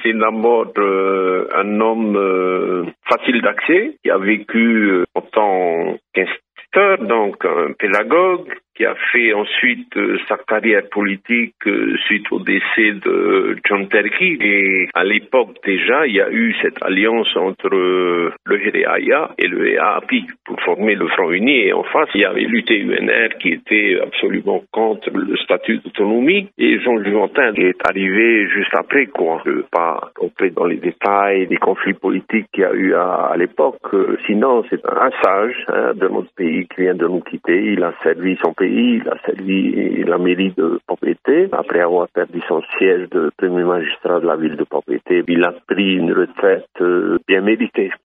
C'est d'abord un homme facile d'accès qui a vécu en tant qu'instituteur, donc un pédagogue, qui a fait ensuite sa carrière politique suite au décès de John Terry. Et à l'époque déjà, il y a eu cette alliance entre le HDAIA et le EAPI pour former le Front Uni. Et en face, il y avait l'UT-UNR qui était absolument contre le statut d'autonomie. Et Jean Juventin est arrivé juste après, quoi. Je ne veux pas entrer dans les détails des conflits politiques qu'il y a eu à l'époque. Sinon, c'est un sage de notre pays qui vient de nous quitter. Il a servi son pays. Il a servi la mairie de Papeete. Après avoir perdu son siège de premier magistrat de la ville de Papeete, il a pris une retraite bien méritée.